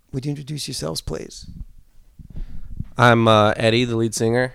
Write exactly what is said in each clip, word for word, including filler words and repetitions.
Would you introduce yourselves, please? I'm uh, Eddie, the lead singer.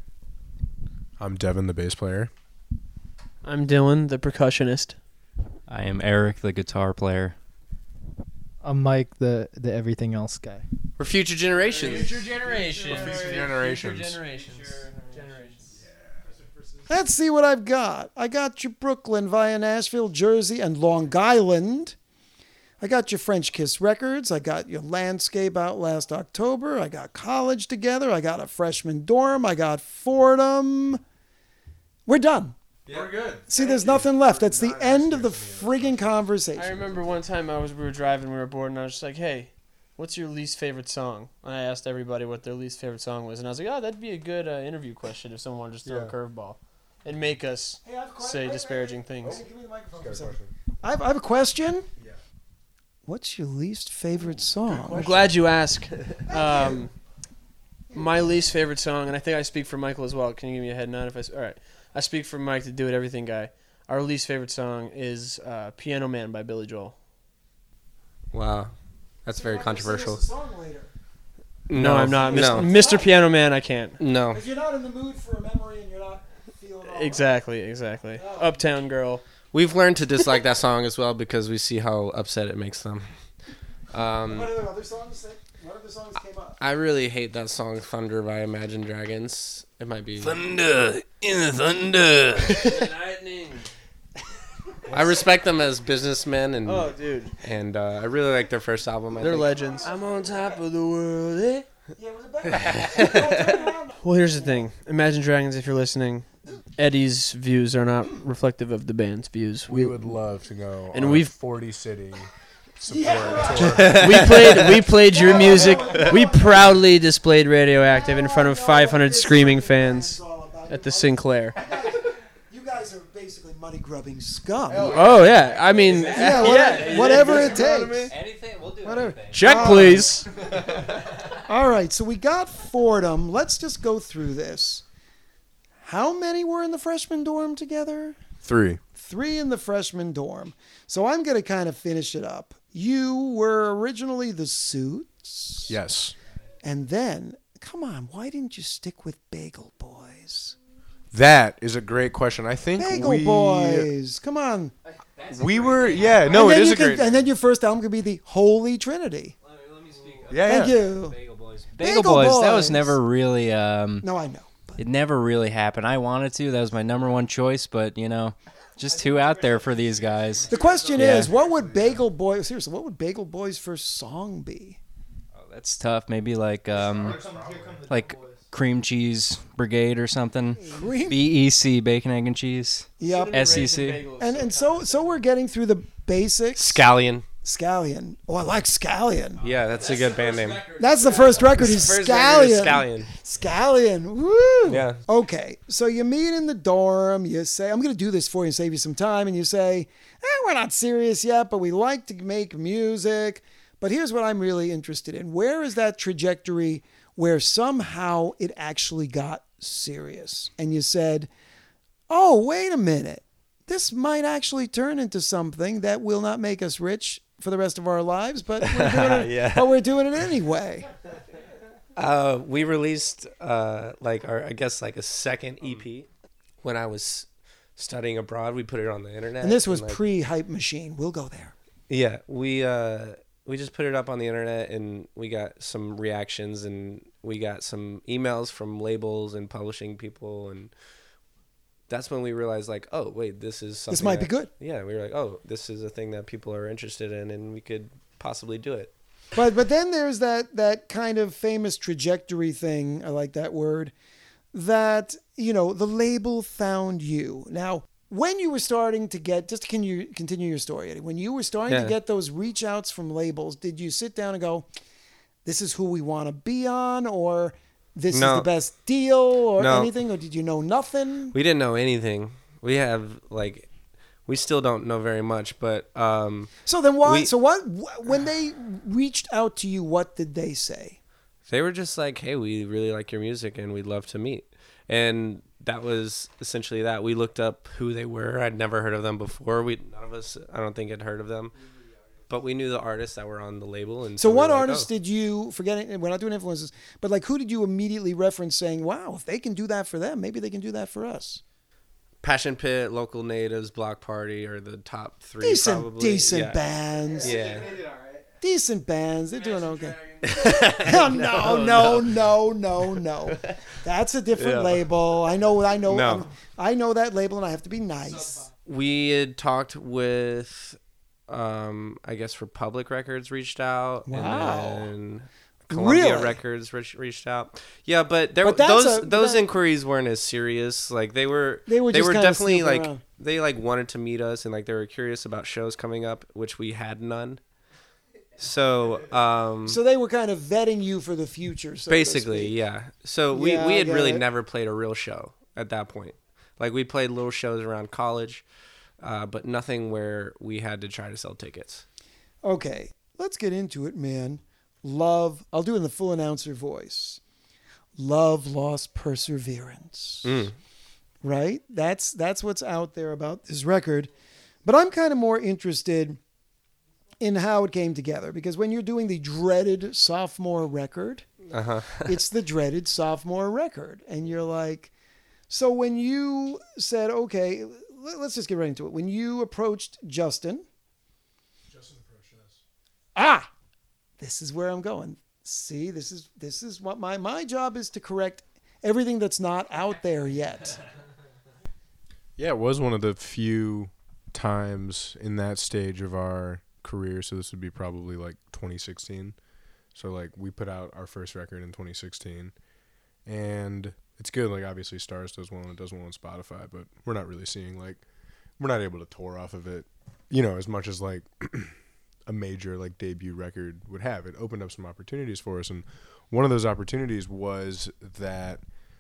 I'm Devin, the bass player. I'm Dylan, the percussionist. I am Eric, the guitar player. I'm Mike, the the everything else guy. We're future generations. Future generations. Future generations. Future generations. generations. Let's see what I've got. I got you Brooklyn via Nashville, Jersey, and Long Island. I got your French Kiss Records. I got your Landscape out last October. I got College Together. I got a Freshman Dorm. I got Fordham. We're done. Yeah. We're good. See, there's nothing left. That's the end of the friggin' conversation. I remember one time I was we were driving, we were bored, and I was just like, "Hey, what's your least favorite song?" And I asked everybody what their least favorite song was, and I was like, "Oh, that'd be a good uh, interview question if someone wanted to just throw Yeah. a curveball and make us Hey, I have a que- say wait, disparaging wait, things." wait, give me the microphone for a second. I have, I have a question. Yeah. What's your least favorite song? I'm glad you asked. Um, my least favorite song, and I think I speak for Michael as well. Can you give me a head nod if I? s- All right, I speak for Mike, the Do It Everything guy. Our least favorite song is uh, "Piano Man" by Billy Joel. Wow. That's very controversial. No, I'm not. No. Mister Piano Man, I can't. No. If you're not in the mood for a memory and you're not feeling all Exactly, exactly. Uptown Girl. We've learned to dislike that song as well because we see how upset it makes them. Um, What other, other songs? That, what other songs came up? I really hate that song Thunder by Imagine Dragons. It might be. Thunder in the thunder. Lightning. I respect them as businessmen, and Oh, dude. and uh, I really like their first album. I They're think. legends. I'm on top of the world, eh? Yeah, was it better? Well, here's the thing. Imagine Dragons, if you're listening, Eddie's views are not reflective of the band's views. We would love to go And on we've- a forty city support tour. we played we played your music. We proudly displayed Radioactive in front of five hundred screaming fans at the Sinclair. You guys are basically money grubbing scum. Oh, yeah. I mean, Yeah, what- whatever it takes. Anything, we'll do Whatever. anything. check, Uh, please. All right, so we got Fordham. Let's just go through this. How many were in the freshman dorm together? Three. Three in the freshman dorm. So I'm going to kind of finish it up. You were originally the Suits. Yes. And then, come on, why didn't you stick with Bagel Boys? That is a great question. I think Bagel we Boys, come on. we were yeah no and it then is you a can- great And then your first album could be the Holy Trinity. yeah Thank yeah. you. Bagel Boys. Bagel Bagel Boys. That was Boys. never really. Um, No, I know. But it never really happened. I wanted to. That was my number one choice, but you know, just too out there for these guys. the question Yeah. is, what would Bagel Boys, seriously, what would Bagel Boys' first song be? Oh, that's tough. Maybe like um, like Cream Cheese Brigade or something. Cream- B E C, Bacon, Egg, and Cheese. Yep. S E C. And and so so we're getting through the basics. Scallion. Scallion. Oh, I like Scallion. Yeah, that's a good band name. That's the first record. He's First record is Scallion. Scallion. Scallion. Woo. Yeah. Okay. So you meet in the dorm. You say, I'm going to do this for you and save you some time. And you say, eh, we're not serious yet, but we like to make music. But here's what I'm really interested in. Where is that trajectory where somehow it actually got serious? And you said, oh, wait a minute. This might actually turn into something that will not make us rich for the rest of our lives, but we're doing it, Yeah. but we're doing it anyway. Uh, we released uh, like our I guess like a second E P when I was studying abroad. We put it on the internet. And this was like, pre-Hype Machine. We'll go there. Yeah, we uh we just put it up on the internet and we got some reactions and we got some emails from labels and publishing people, and that's when we realized like, oh wait, this is something This might be that- good. Yeah, we were like, oh, this is a thing that people are interested in and we could possibly do it. But but then there's that that kind of famous trajectory thing. I like that word. That, you know, the label found you. Now, when you were starting to get, just can you continue your story, Eddie? When you were starting Yeah. to get those reach outs from labels, did you sit down and go, this is who we want to be on, or this No. is the best deal, or No. anything, or did you know nothing? We didn't know anything. We have like we still don't know very much, but um So then why? We- so what? wh- When they reached out to you, what did they say? they were just like, hey, we really like your music and we'd love to meet. And that was essentially that. We looked up who they were. I'd never heard of them before. We none of us, I don't think, had heard of them. but we knew the artists that were on the label. And So we what were like, artists oh. did you, forgetting, we're not doing influences, but like who did you immediately reference saying, wow, if they can do that for them, maybe they can do that for us? Passion Pit, Local Natives, Block Party are the top three. Decent, probably. decent yeah. bands. Yeah. Decent bands. They're doing okay. no, no, no, no, no, no. That's a different Yeah. label. I know, I know, No. I'm- I know that label, and I have to be nice. We had talked with, um, I guess Republic Records reached out. Wow. And then Columbia Really? Records reached, reached out. Yeah, but there But that's those a- those that- inquiries weren't as serious. Like they were They were just kinda definitely snooping like around. they like wanted to meet us and like they were curious about shows coming up, which we had none. So, um So they were kind of vetting you for the future. So to basically, speak. yeah. So we, Yeah, we I had get really it. never played a real show at that point. Like we played little shows around college, uh, but nothing where we had to try to sell tickets. Okay, let's get into it, man. Love, I'll do it in the full announcer voice. Love, lost perseverance. Mm. Right? That's that's what's out there about this record. But I'm kind of more interested in how it came together because when you're doing the dreaded sophomore record, Uh-huh. it's the dreaded sophomore record. And you're like, so when you said, okay, let- let's just get right into it. When you approached Justin, Justin approached us. ah, this is where I'm going. See, this is this is what my my job is to correct everything that's not out there yet. Yeah, it was one of the few times in that stage of our career. So this would be probably like twenty sixteen. So like we put out our first record in twenty sixteen, and it's good. Like obviously Stars does well and it does well on Spotify, but we're not really seeing like we're not able to tour off of it, you know, as much as like a major like debut record would have. It opened up some opportunities for us, and one of those opportunities was that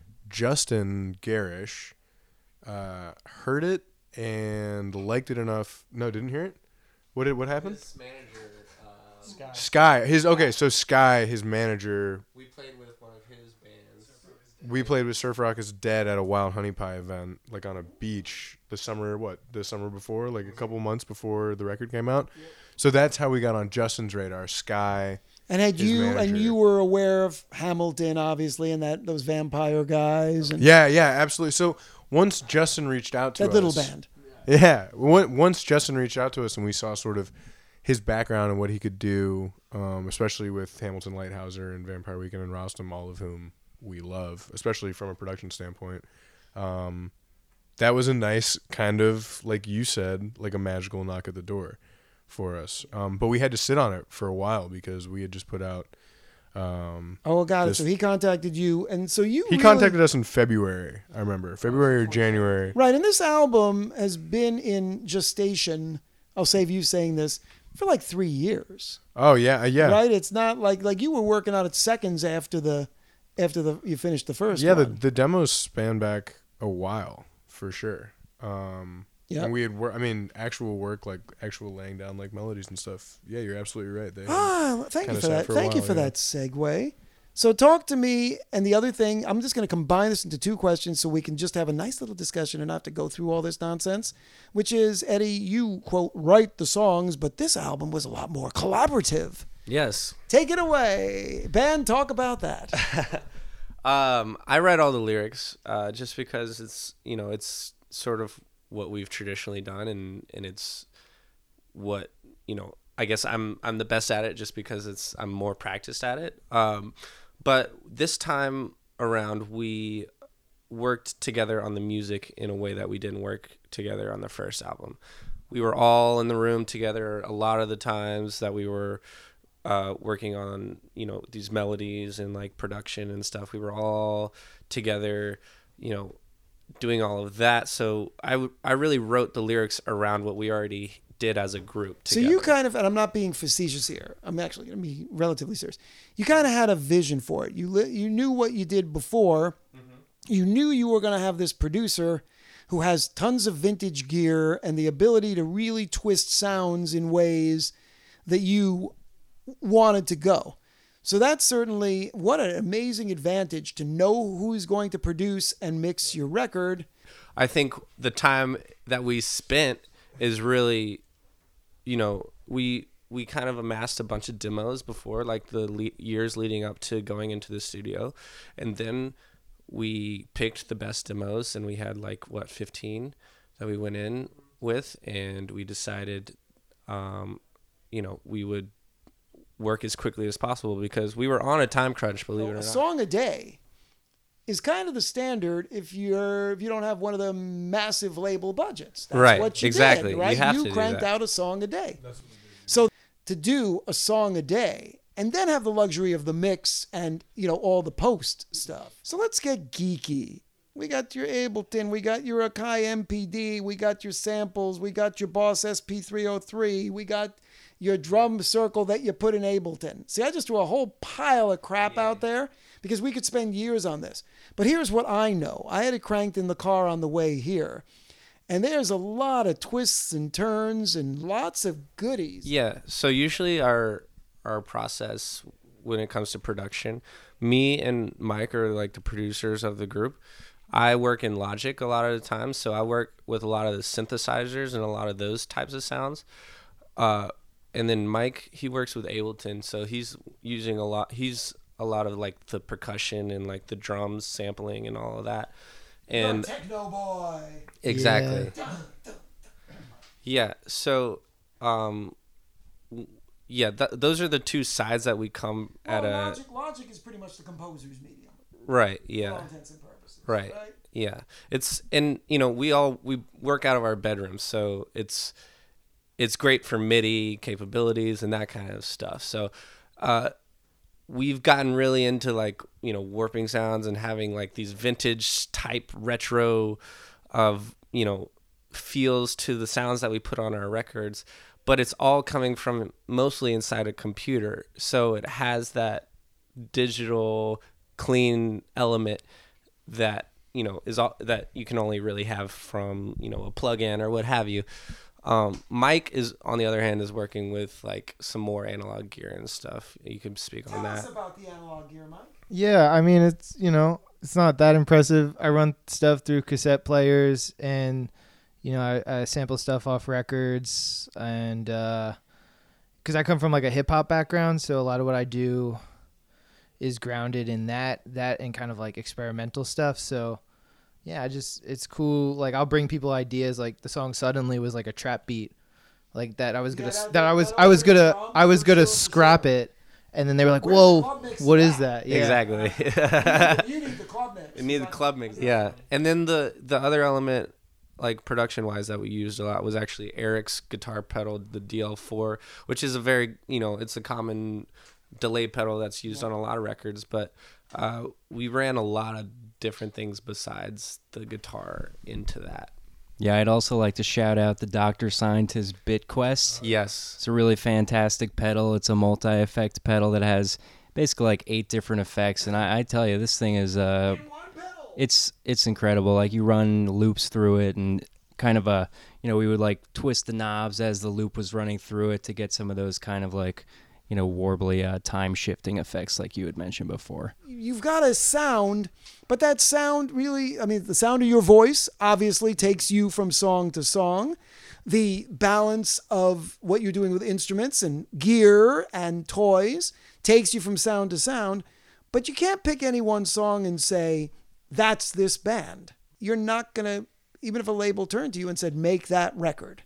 Justin Garish uh, heard it and liked it enough. No, didn't hear it. What did what happened? His manager, uh, Sky, his okay. So Sky, his manager. we played with one of his bands. We played with Surf Rock is Dead at a Wild Honey Pie event, like on a beach the summer. What the summer before, like a couple months before the record came out. So that's how we got on Justin's radar. Sky. And had His you and manager. you were aware of Hamilton, obviously, and that those vampire guys and Yeah, yeah, absolutely. So once Justin reached out to that us, little band. Yeah. on- Once Justin reached out to us and we saw sort of his background and what he could do, um, especially with Hamilton Lighthouser and Vampire Weekend and Rostam, all of whom we love, especially from a production standpoint. Um, that was a nice kind of, like you said, like a magical knock at the door for us. Um, but we had to sit on it for a while because we had just put out. Um, Oh, got it. This- So he contacted you, and so you he really- contacted us in February, I remember. February or January. right. And this album has been in gestation. I'll save you saying this for like three years. Oh, yeah, uh, yeah. Right? It's not like like you were working on it seconds after the after the you finished the first Yeah, the, one. the demos span back a while for sure. Um, Yeah. And we had work. I mean, actual work, like actual laying down like melodies and stuff. Yeah, you're absolutely right. They Ah, thank you kinda for sat that. for a Thank you while, for yeah. that segue. So talk to me. And the other thing, I'm just going to combine this into two questions so we can just have a nice little discussion and not have to go through all this nonsense, which is, Eddie, you, quote, write the songs, but this album was a lot more collaborative. Yes. Take it away. Ben, talk about that. Um, I write all the lyrics, uh, just because it's, you know, it's sort of what we've traditionally done, and, and it's what, you know, I guess I'm I'm the best at it just because it's I'm more practiced at it. Um, but this time around, we worked together on the music in a way that we didn't work together on the first album. We were all in the room together a lot of the times that we were uh, working on, you know, these melodies and like production and stuff. We were all together, you know, doing all of that. So I, w- I really wrote the lyrics around what we already did as a group So together. you kind of, and I'm not being facetious here. I'm actually going to be relatively serious. You kind of had a vision for it. You li- you knew what you did before. You knew you were going to have this producer who has tons of vintage gear and the ability to really twist sounds in ways that you wanted to go. So that's certainly what an amazing advantage to know who's going to produce and mix your record. I think the time that we spent is really, you know, we we kind of amassed a bunch of demos before, like the le- years leading up to going into the studio, and then we picked the best demos, and we had like what fifteen that we went in with, and we decided, um, you know, we would work as quickly as possible because we were on a time crunch. Believe it or A not, song a day is kind of the standard if you're if you don't have one of the massive label budgets. That's Right, what you exactly. did, You right? have to do cranked that. out a song a day. So to do a song a day and then have the luxury of the mix and, you know, all the post stuff. So let's get geeky. We got your Ableton, we got your Akai M P D, we got your samples, we got your Boss S P three oh three, we got your drum circle that you put in Ableton. See, I just threw a whole pile of crap out there because we could spend years on this. But here's what I know. I had it cranked in the car on the way here. And there's a lot of twists and turns and lots of goodies. Yeah. So usually our our process when it comes to production, me and Mike are like the producers of the group. I work in Logic a lot of the time, so I work with a lot of the synthesizers and a lot of those types of sounds. Uh, and then Mike, he works with Ableton, so he's using a lot. He's a lot of like the percussion and like the drums sampling and all of that. And Techno boy. exactly. Yeah. So, um, w- yeah, th- those are the two sides that we come at Well, a Logic, Logic is pretty much the composer's medium. right. For all Yeah. intents and purposes. Right. Yeah. It's and you know we all we work out of our bedrooms, so it's it's great for MIDI capabilities and that kind of stuff. So, uh, we've gotten really into like you know warping sounds and having like these vintage type retro of you know feels to the sounds that we put on our records, but it's all coming from mostly inside a computer, so it has that digital clean element that you know is all that you can only really have from you know a plug-in or what have you. Um, Mike is, on the other hand, is working with like some more analog gear and stuff. You can speak Tell on us that. about the analog gear, Mike. Yeah, I mean, it's, you know, it's not that impressive. I run stuff through cassette players and, you know, I, I sample stuff off records and, uh, cause I come from like a hip hop background. So a lot of what I do is grounded in that, that and kind of like experimental stuff. So yeah, I just, it's cool. Like I'll bring people ideas. Like the song Suddenly was like a trap beat like that. I was Yeah, gonna, that- that I was, that I was other gonna, drum I was for gonna sure, for scrap sure. it. And then they were like, Where's the whoa, club mix what at? is that? Yeah. Exactly. You need the club mix. You need the club mix. Yeah, and then the the other element, like production wise, that we used a lot was actually Eric's guitar pedal, the D L four, which is a very you know it's a common delay pedal that's used on a lot of records. But uh, we ran a lot of different things besides the guitar into that. Yeah, I'd also like to shout out the Doctor Scientist BitQuest. Yes. It's a really fantastic pedal. It's a multi-effect pedal that has basically like eight different effects, and I, I tell you, this thing is uh, it's it's incredible. Like you run loops through it, and kind of a you know we would like twist the knobs as the loop was running through it to get some of those kind of like you know warbly uh, time shifting effects like you had mentioned before. You've got a sound, but that sound really, I mean, the sound of your voice obviously takes you from song to song. The balance of what you're doing with instruments and gear and toys takes you from sound to sound, but you can't pick any one song and say, that's this band. You're not going to, even if a label turned to you and said, make that record.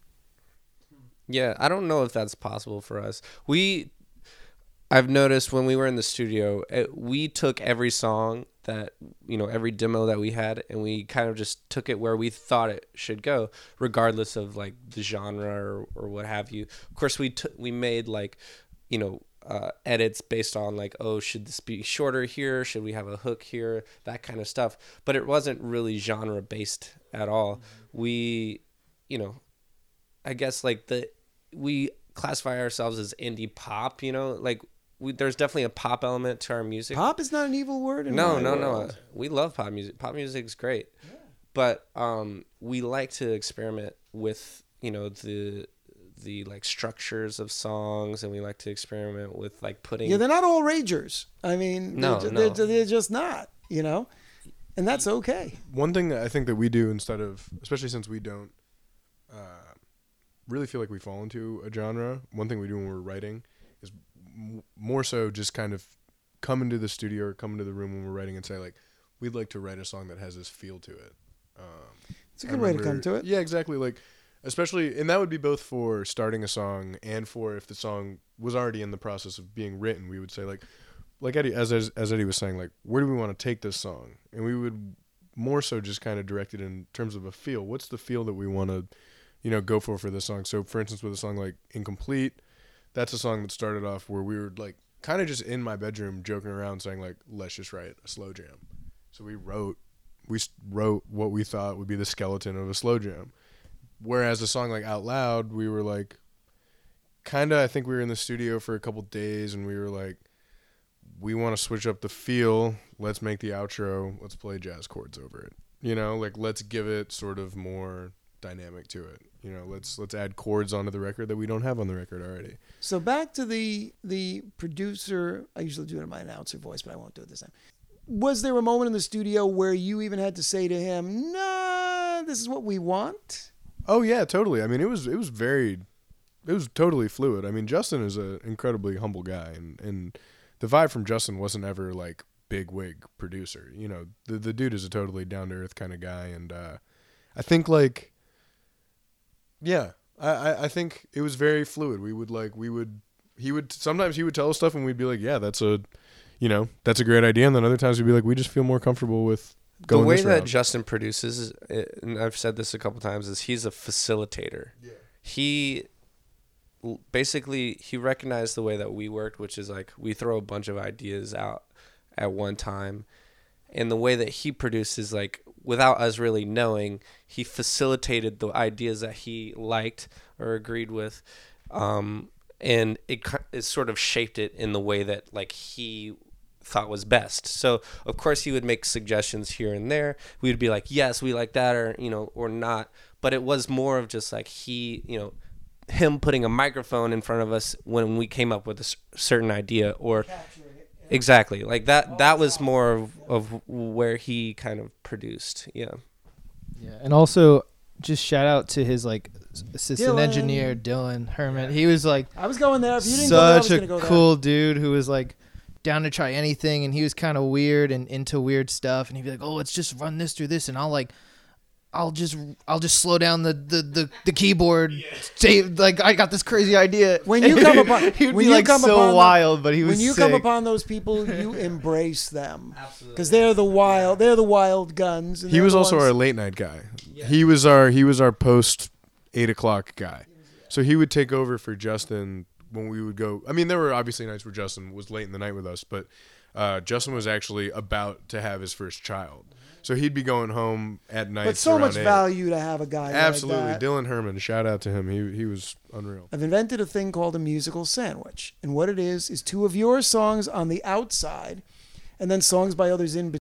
Yeah, I don't know if that's possible for us. We, I've noticed when we were in the studio, it, we took every song that, you know, every demo that we had, and we kind of just took it where we thought it should go, regardless of like the genre or, or what have you. Of course, we t- we made like, you know, uh, edits based on like, oh, should this be shorter here? Should we have a hook here? That kind of stuff. But it wasn't really genre based at all. Mm-hmm. We, you know, I guess like the, we classify ourselves as indie pop, you know, like we, there's definitely a pop element to our music. Pop is not an evil word in No, my no, no. world. We love pop music. Pop music is great. Yeah. But um, we like to experiment with, you know, the the like structures of songs, and we like to experiment with like putting. Yeah, they're not all ragers. I mean, No, they're, no. They're, they're just not, you know, and that's okay. One thing that I think that we do instead of, especially since we don't uh, really feel like we fall into a genre. One thing we do when we're writing is m- more so just kind of come into the studio or come into the room when we're writing and say like, we'd like to write a song that has this feel to it. Um, It's a good way to come to it. Yeah, exactly. Like, especially, and that would be both for starting a song and for if the song was already in the process of being written. We would say like, like Eddie, as as, as Eddie was saying, like, where do we want to take this song? And we would more so just kind of direct it in terms of a feel. What's the feel that we want to, you know, go for for this song? So, for instance, with a song like Incomplete, that's a song that started off where we were like kind of just in my bedroom joking around saying like, let's just write a slow jam. So we wrote, we wrote what we thought would be the skeleton of a slow jam. Whereas a song like Out Loud, we were like, kind of, I think we were in the studio for a couple days and we were like, we want to switch up the feel. Let's make the outro. Let's play jazz chords over it. You know, like let's give it sort of more dynamic to it. You know, let's let's add chords onto the record that we don't have on the record already. So back to the the producer. I usually do it in my announcer voice, but I won't do it this time. Was there a moment in the studio where you even had to say to him, "Nah, this is what we want"? Oh yeah, totally. I mean, it was it was very, it was totally fluid. I mean, Justin is an incredibly humble guy, and and the vibe from Justin wasn't ever like big wig producer. You know, the the dude is a totally down to earth kind of guy, and uh, I think like, yeah, I, I I think it was very fluid. We would like we would he would sometimes he would tell us stuff, and we'd be like, yeah, that's a, you know, that's a great idea, and then other times we'd be like, we just feel more comfortable with going the way this that route. Justin produces, and I've said this a couple times, is he's a facilitator. Yeah. He basically he recognized the way that we worked, which is like we throw a bunch of ideas out at one time, and the way that he produces, like without us really knowing, he facilitated the ideas that he liked or agreed with, um, and it it sort of shaped it in the way that like he thought was best. So of course he would make suggestions here and there. We would be like, yes, we like that, or you know, or not. But it was more of just like he, you know, him putting a microphone in front of us when we came up with a certain idea, or exactly like that. That was more of, of where he kind of produced. Yeah. Yeah, and also just shout out to his like assistant Dylan. engineer Dylan Herman. He was like I was going there. If you didn't go there, I was such going to a go cool dude who was like down to try anything, and he was kind of weird and into weird stuff, and he'd be like, oh, let's just run this through this, and I'll like I'll just I'll just slow down the the, the, the keyboard. Yeah. Say, like I got this crazy idea. When you come upon, he would when be you like come so upon wild, the, but he was when you sick. come upon those people, you embrace them because they're the wild, they're the wild guns. And He was the also ones, our late night guy. Yeah. He was our he was our post eight o'clock guy. So he would take over for Justin when we would go. I mean, there were obviously nights where Justin was late in the night with us, but uh, Justin was actually about to have his first child. So he'd be going home at night. But so much eight. value to have a guy Absolutely. like that. Dylan Herman, shout out to him. He he was unreal. I've invented a thing called a musical sandwich. And what it is, is two of your songs on the outside and then songs by others in between.